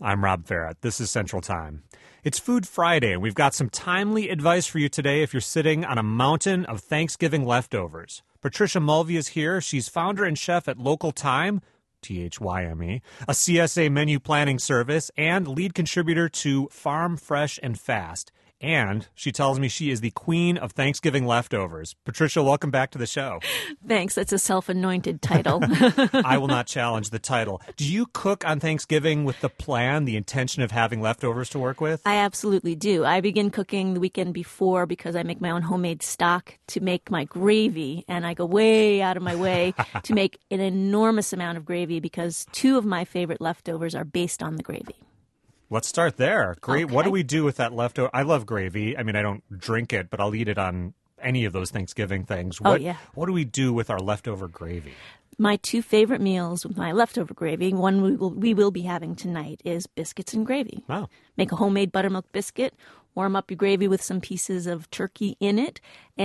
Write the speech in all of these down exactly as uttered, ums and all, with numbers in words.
I'm Rob Farrett. This is Central Time. It's Food Friday, and we've got some timely advice for you today if you're sitting on a mountain of Thanksgiving leftovers. Patricia Mulvey is here. She's founder and chef at Local Time, T H Y M E, a C S A menu planning service, and lead contributor to Farm Fresh and Fast. And she tells me she is the queen of Thanksgiving leftovers. Patricia, welcome back to the show. Thanks. That's a self-anointed title. I will not challenge the title. Do you cook on Thanksgiving with the plan, the intention of having leftovers to work with? I absolutely do. I begin cooking the weekend before because I make my own homemade stock to make my gravy. And I go way out of my way to make an enormous amount of gravy because two of my favorite leftovers are based on the gravy. Let's start there. Great. Okay. What do we do with that leftover? I love gravy. I mean, I don't drink it, but I'll eat it on any of those Thanksgiving things. Oh, What, yeah. What do we do with our leftover gravy? My two favorite meals with my leftover gravy, one we will, we will be having tonight, is biscuits and gravy. Oh. Make a homemade buttermilk biscuit, warm up your gravy with some pieces of turkey in it,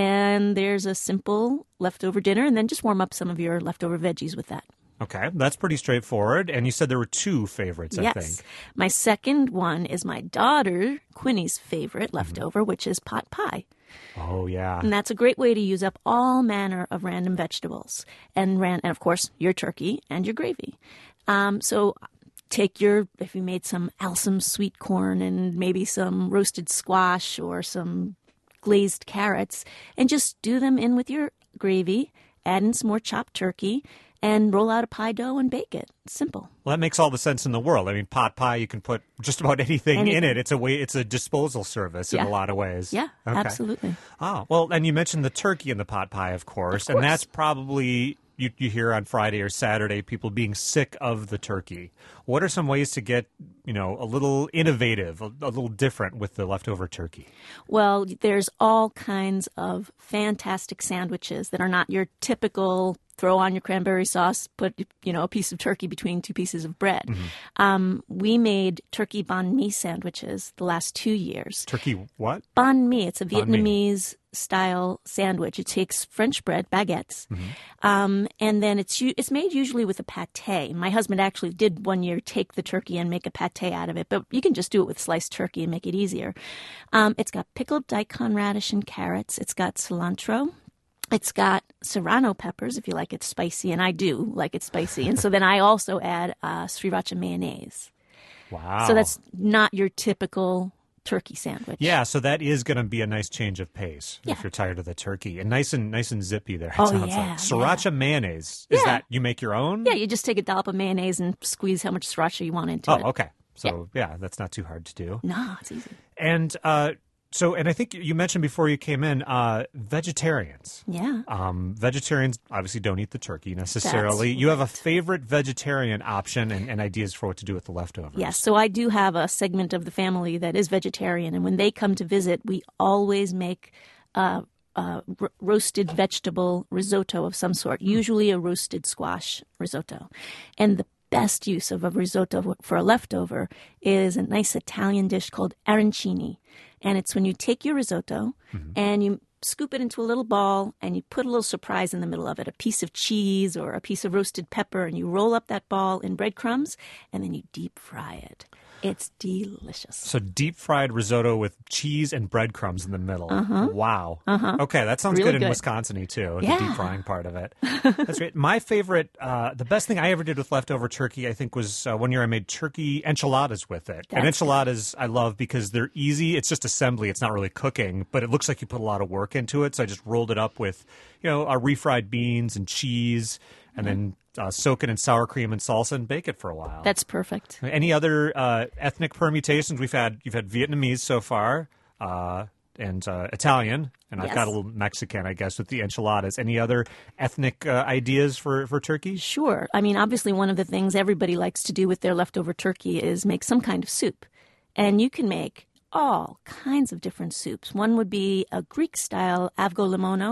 and there's a simple leftover dinner, and then just warm up some of your leftover veggies with that. Okay, that's pretty straightforward. And you said there were two favorites, I yes. think. My second one is my daughter, Quinny's favorite leftover, mm-hmm. which is pot pie. Oh, yeah. And that's a great way to use up all manner of random vegetables. And, ran- and of course, your turkey and your gravy. Um, so take your, if you made some Alsam sweet corn and maybe some roasted squash or some glazed carrots, and just do them in with your gravy, add in some more chopped turkey, and roll out a pie dough and bake it. Simple. Well, that makes all the sense in the world. I mean, pot pie, you can put just about anything, anything. in it. It's a way. It's a disposal service yeah. in a lot of ways. Yeah, okay. absolutely. Oh, well, and you mentioned the turkey in the pot pie, of course, of course. and that's probably you, you hear on Friday or Saturday people being sick of the turkey. What are some ways to get, you know, a little innovative, a, a little different with the leftover turkey? Well, there's all kinds of fantastic sandwiches that are not your typical throw on your cranberry sauce, put, you know, a piece of turkey between two pieces of bread. Mm-hmm. Um, we made turkey banh mi sandwiches the last two years. Turkey what? Banh mi. It's a Vietnamese-style sandwich. It takes French bread, baguettes, mm-hmm. um, and then it's it's made usually with a pâté. My husband actually did one year take the turkey and make a pâté out of it, but you can just do it with sliced turkey and make it easier. Um, it's got pickled daikon radish and carrots. It's got cilantro. It's got serrano peppers, if you like it spicy, and I do like it spicy. And so then I also add uh, sriracha mayonnaise. Wow. So that's not your typical turkey sandwich. Yeah, so that is going to be a nice change of pace yeah. if you're tired of the turkey. And nice and nice and zippy there, it oh, sounds yeah, like. Sriracha yeah. mayonnaise. Is yeah. that you make your own? Yeah, you just take a dollop of mayonnaise and squeeze how much sriracha you want into oh, it. Oh, okay. So, yeah. yeah, that's not too hard to do. No, it's easy. And uh So, and I think you mentioned before you came in, uh, vegetarians. Yeah. Um, vegetarians obviously don't eat the turkey necessarily. That's you right. have a favorite vegetarian option and, and ideas for what to do with the leftovers. Yes. So I do have a segment of the family that is vegetarian. And when they come to visit, we always make uh, uh, r- roasted vegetable risotto of some sort, usually a roasted squash risotto. And the best use of a risotto for a leftover is a nice Italian dish called arancini. And it's when you take your risotto mm-hmm. and you scoop it into a little ball and you put a little surprise in the middle of it, a piece of cheese or a piece of roasted pepper, and you roll up that ball in breadcrumbs and then you deep fry it. It's delicious. So deep fried risotto with cheese and breadcrumbs in the middle. Uh-huh. Wow. Uh-huh. Okay, that sounds really good in good. Wisconsin-y too, yeah. the deep frying part of it. That's great. My favorite, uh, the best thing I ever did with leftover turkey, I think, was uh, one year I made turkey enchiladas with it. That's and enchiladas I love because they're easy. It's just assembly. It's not really cooking, but it looks like you put a lot of work into it. So I just rolled it up with, you know, uh, refried beans and cheese, and then uh, soak it in sour cream and salsa and bake it for a while. That's perfect. Any other uh, ethnic permutations? We've had you've had Vietnamese so far, uh, and uh, Italian, and yes. I've got a little Mexican, I guess, with the enchiladas. Any other ethnic uh, ideas for, for turkey? Sure. I mean, obviously, one of the things everybody likes to do with their leftover turkey is make some kind of soup, and you can make all kinds of different soups. One would be a Greek-style avgo limono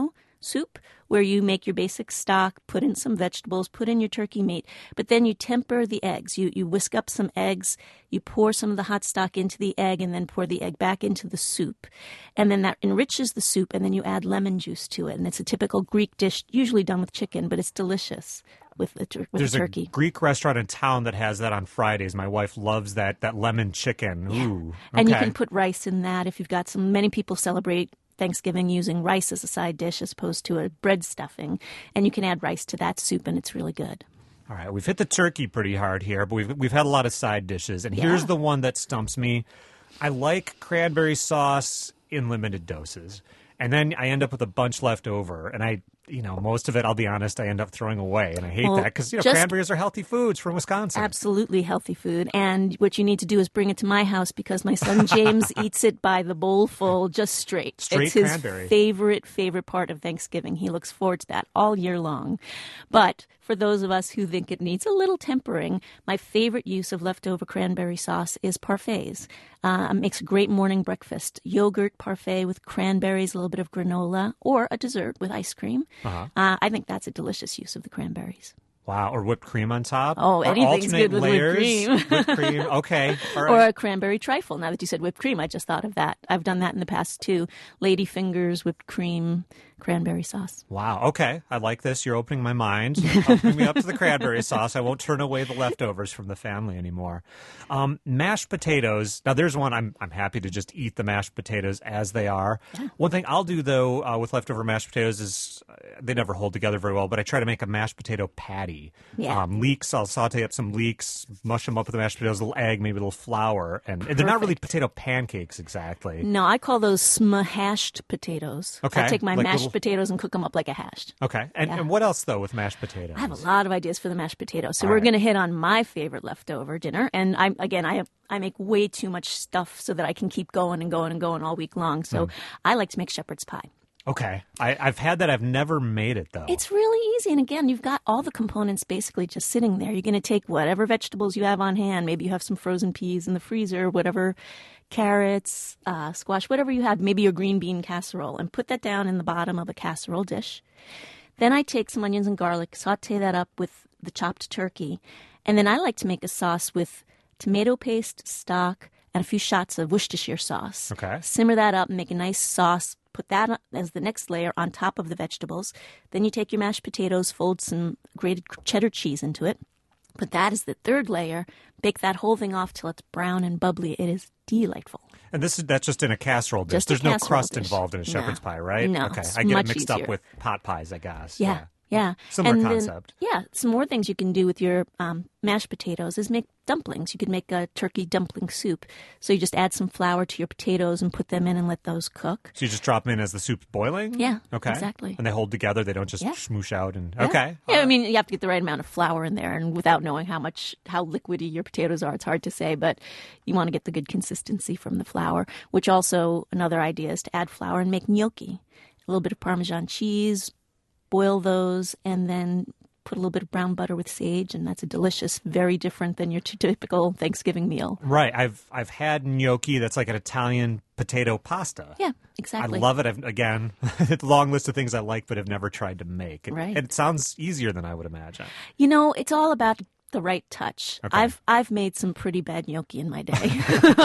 soup where you make your basic stock, put in some vegetables, put in your turkey meat, but then you temper the eggs. You you whisk up some eggs, you pour some of the hot stock into the egg, and then pour the egg back into the soup. And then that enriches the soup, and then you add lemon juice to it. And it's a typical Greek dish, usually done with chicken, but it's delicious with the, tur- with There's the turkey. a Greek restaurant in town that has that on Fridays. My wife loves that that lemon chicken. Yeah. Ooh, okay. And you can put rice in that if you've got some. Many people celebrate Thanksgiving using rice as a side dish as opposed to a bread stuffing. And you can add rice to that soup, and it's really good. All right, we've hit the turkey pretty hard here, but we've we've had a lot of side dishes. And Yeah. here's the one that stumps me. I like cranberry sauce in limited doses. And then I end up with a bunch left over. And I, you know, most of it, I'll be honest, I end up throwing away. And I hate Well, that because, you know, just- cranberries are healthy foods from Wisconsin. Absolutely healthy food. And what you need to do is bring it to my house because my son James eats it by the bowlful just straight. Straight it's his cranberry. favorite, favorite part of Thanksgiving. He looks forward to that all year long. But for those of us who think it needs a little tempering, my favorite use of leftover cranberry sauce is parfaits. Uh, it makes a great morning breakfast. Yogurt parfait with cranberries, a little bit of granola, or a dessert with ice cream. Uh-huh. Uh, I think that's a delicious use of the cranberries. Wow, or whipped cream on top. Oh, Or anything's alternate good with whipped layers. cream. Whipped cream, okay. All right. Or a cranberry trifle. Now that you said whipped cream, I just thought of that. I've done that in the past too. Lady fingers, whipped cream, cranberry sauce. Wow, okay. I like this. You're opening my mind. Opening me up to the cranberry sauce. I won't turn away the leftovers from the family anymore. Um, mashed potatoes. Now, there's one I'm I'm happy to just eat the mashed potatoes as they are. Yeah. One thing I'll do, though, uh, with leftover mashed potatoes is uh, they never hold together very well, but I try to make a mashed potato patty. Yeah. Um, leeks, I'll saute up some leeks, mush them up with the mashed potatoes, a little egg, maybe a little flour. And, and they're not really potato pancakes exactly. No, I call those smashed potatoes. Okay, I take my like mashed little- potatoes and cook them up like a hashed. Okay. And, Yeah. and what else, though, with mashed potatoes? I have a lot of ideas for the mashed potatoes. So All we're right. going to hit on my favorite leftover dinner. And I again, I have, I make way too much stuff so that I can keep going and going and going all week long. So I like to make shepherd's pie. Okay. I, I've had that. I've never made it, though. It's really easy. And again, you've got all the components basically just sitting there. You're going to take whatever vegetables you have on hand. Maybe you have some frozen peas in the freezer, whatever, carrots, uh, squash, whatever you have, maybe your green bean casserole, and put that down in the bottom of a casserole dish. Then I take some onions and garlic, saute that up with the chopped turkey. And then I like to make a sauce with tomato paste, stock, and a few shots of Worcestershire sauce. Okay. Simmer that up and make a nice sauce. Put that on- as the next layer on top of the vegetables. Then you take your mashed potatoes, fold some grated cheddar cheese into it. Put that as the third layer. Bake that whole thing off till it's brown and bubbly. It is delightful. And this is that's just in a casserole dish. Just a There's no casserole crust dish. involved in a No. shepherd's pie, right? No, Okay. it's I get it much mixed up easier. with pot pies, I guess. Yeah, yeah. Similar And then- concept. yeah, some more things you can do with your um, mashed potatoes is make dumplings. You could make a turkey dumpling soup. So you just add some flour to your potatoes and put them in and let those cook. So you just drop them in as the soup's boiling? Yeah, Okay. exactly. And they hold together. They don't just Yeah. smoosh out and Yeah. okay. Yeah, I mean, you have to get the right amount of flour in there, and without knowing how much, how liquidy your potatoes are, it's hard to say, but you want to get the good consistency from the flour, which also, another idea is to add flour and make gnocchi. A little bit of Parmesan cheese, boil those, and then put a little bit of brown butter with sage, and that's a delicious, very different than your typical Thanksgiving meal. Right. I've I've had gnocchi. That's like an Italian potato pasta. Yeah, exactly. I love it. I've, again, it's a long list of things I like but have never tried to make. It, Right. It sounds easier than I would imagine. You know, it's all about the right touch. Okay. I've I've made some pretty bad gnocchi in my day,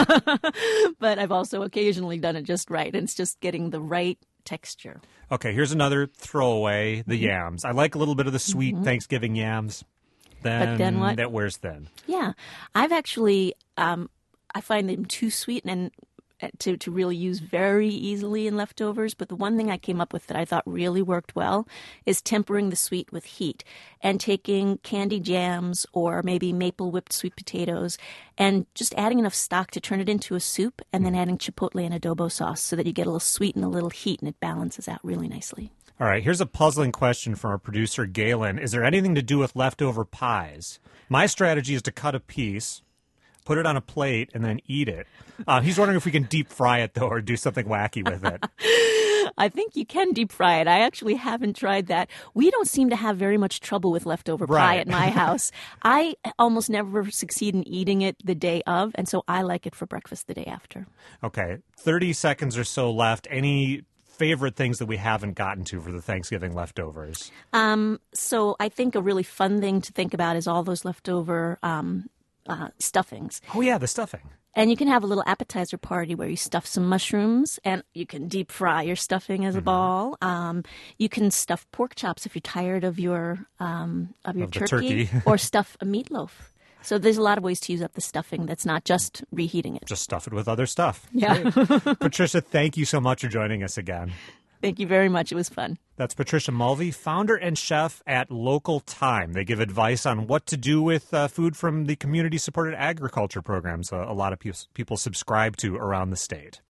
but I've also occasionally done it just right, and it's just getting the right texture. Okay, here's another throwaway, the Mm-hmm. yams. I like a little bit of the sweet Thanksgiving yams. Then, then what? That wears thin. Yeah, I've actually um, I find them too sweet and uh, to to really use very easily in leftovers. But the one thing I came up with that I thought really worked well is tempering the sweet with heat and taking candy jams or maybe maple whipped sweet potatoes and just adding enough stock to turn it into a soup, and then adding chipotle and adobo sauce so that you get a little sweet and a little heat, and it balances out really nicely. All right, here's a puzzling question from our producer, Galen. Is there anything to do with leftover pies? My strategy is to cut a piece, put it on a plate, and then eat it. Uh, he's wondering if we can deep fry it, though, or do something wacky with it. I think you can deep fry it. I actually haven't tried that. We don't seem to have very much trouble with leftover pie Right. at my house. I almost never succeed in eating it the day of, and so I like it for breakfast the day after. Okay, thirty seconds or so left. Any favorite things that we haven't gotten to for the Thanksgiving leftovers? Um, so I think a really fun thing to think about is all those leftover um, uh, stuffings. Oh, yeah, the stuffing. And you can have a little appetizer party where you stuff some mushrooms, and you can deep fry your stuffing as a mm-hmm. ball. Um, you can stuff pork chops if you're tired of your um, of your of turkey, turkey. or stuff a meatloaf. So there's a lot of ways to use up the stuffing that's not just reheating it. Just stuff it with other stuff. Yeah. Patricia, thank you so much for joining us again. Thank you very much. It was fun. That's Patricia Mulvey, founder and chef at Local Time. They give advice on what to do with uh, food from the community-supported agriculture programs uh, a lot of pe- people subscribe to around the state.